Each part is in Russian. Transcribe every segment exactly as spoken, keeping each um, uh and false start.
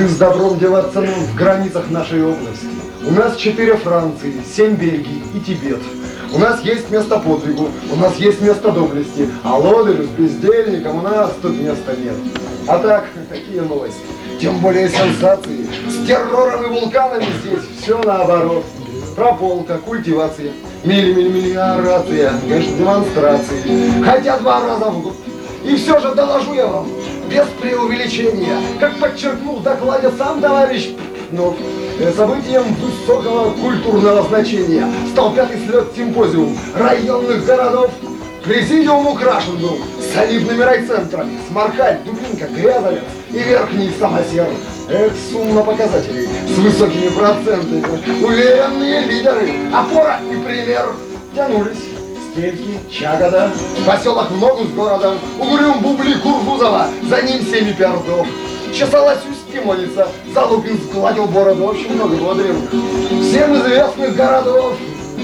Куды с добром деваться нам в границах нашей области? У нас четыре Франции, семь Бельгий и Тибет. У нас есть место подвигу, у нас есть место доблести, а лодырю с бездельником у нас тут места нет. А так, такие новости. Тем более сенсации. С террором и вулканами здесь все наоборот. Прополка, культивация, мили-мили-миллиорация, конечно, демонстрации. Хотя два раза в год. И все же доложу я вам, без преувеличения, как подчеркнул в докладе сам товарищ Пнов, событием высокого культурного значения стал пятый слет симпозиум районных городов. Президиум украшен был солидными райцентрами: Сморкаль, Дубинка, Грязовец и Верхний Самосер. Эх, сумма показателей с высокими процентами. Уверенные лидеры, опора и пример тянулись. Стельки, Чагода, поселок в ногу с городом, Угрюм, Бубли, Кургузова, за ним семь пердов. Чесалась Устимоница, Залупин сгладил бороду, в общем, много было древних. Всем известных городов.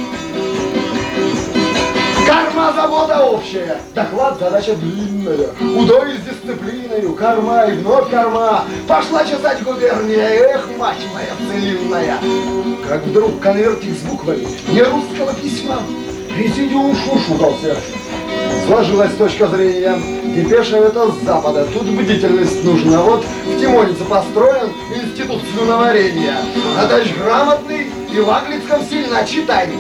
Корма завода общая, доклад задача длинная, удой с дисциплиною, корма и вновь корма. Пошла чесать губерния, эх, мать моя целинная. Как вдруг конвертик с буквами не русского письма. Президиум шушукался. Сложилась точка зрения. Депеша это с запада, тут бдительность нужна. Вот в Тимонице построен институт слюноварения. Надо ж грамотный и в английском сильно читай.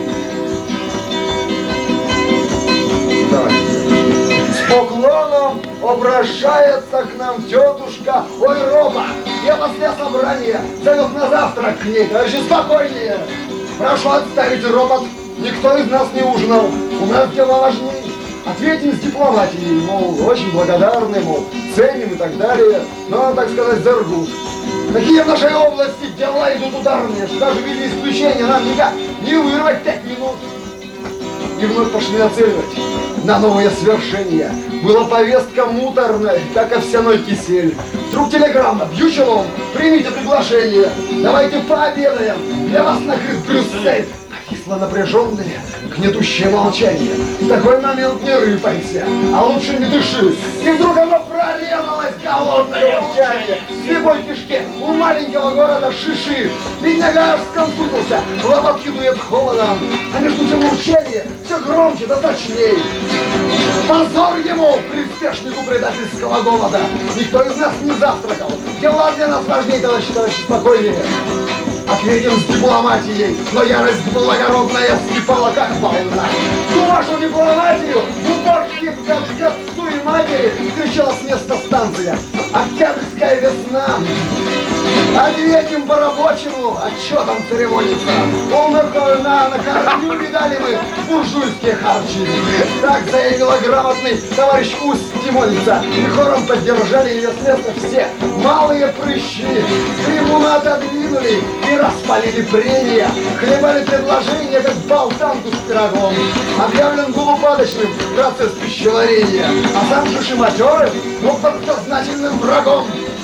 Давай. С поклоном обращается к нам тетушка Ой, Рома. Я после собрания зовет на завтрак к ней. Товарищи, спокойнее. Прошу отставить ропот. Никто из нас не ужинал. У нас дела важнее. Ответим с дипломатией, мол, очень благодарны, мол, ценим и так далее. Но, так сказать, зергут. Такие в нашей области дела идут ударные, что даже в виде исключения нам никак не вырвать пять минут. И вновь пошли нацеливать на новые свершения. Была повестка муторная, как овсяной кисель. Вдруг телеграмма: бью челом, примите приглашение. Давайте пообедаем, для вас накрыт Брюссель. Повисло напряженное, гнетущее молчание. В такой момент не рыпайся, а лучше не дыши. И вдруг оно прорезалось, голодное урчание. В слепой кишке у маленького города Шиши. Бедняга аж сконфузился, лопатки дует холодом. А между тем урчание все громче да точней. Позор ему, приспешнику предательского голода. Никто из нас не завтракал. Дела для нас важнее, товарищи, товарищи, спокойнее. Ответим с дипломатией, но ярость благородная вскипала как волна. Ту вашу дипломатию в уборке к отцу и матери кричала с места станция. Октябрьская весна. Ответим по-рабочему, а чё там церемониться? Полнокровно на, на корню видали мы буржуйские харчи. Так заявила грамотный товарищ Устимоница. И хором поддержали ее с места все малые прыщи. Трибуну отодвинули и распалили прения. Хлебали предложения, как болтанку с пирогом. Объявлен был упадочным процесс пищеварения. А сам Шиши матерый, но подсознательным врагом.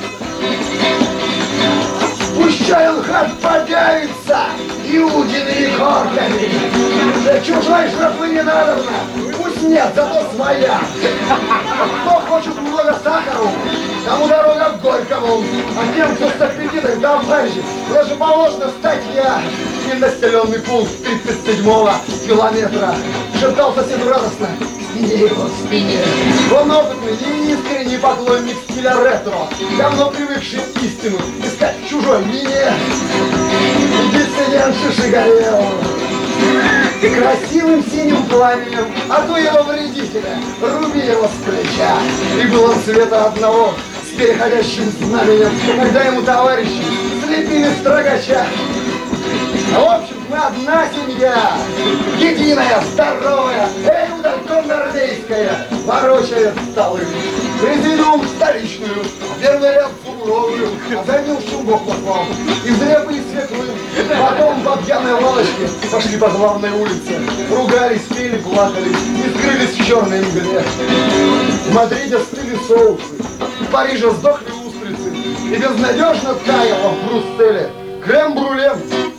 Пущай он хат подавится иудиными корками. Да чужой жратвы не надобно, пусть нет, зато своя. Кто хочет много сахару, тому дорога к Горькому. А тем, кто с аппетитом, там дальше, даже положена статья. И населенный пункт тридцать седьмого километра. Шептал соседу радостно: к спине его, к спине. Он опытный и искренний поклонник стиля ретро, давно привыкший истину искать в чужой мине. И диссидент Шиши горел и красивым синим пламенем, а то его вредителя, руби его с плеча. И был он цвета одного с переходящим знаменем, когда ему товарищи слепили строгача. В общем, мы одна семья, единая, здоровая, элюда коннордейская, ворочает столы. Президиум столичную, первый ряд суровую, а за ним шумбов послал. Из репы и свеклы, потом по пьяной лавочке пошли по главной улице. Ругались, пели, плакали и скрылись в черной мгле. В Мадриде стыли соусы, в Париже сдохли устрицы, и безнадежно таяло в Брюсселе крем-брюле.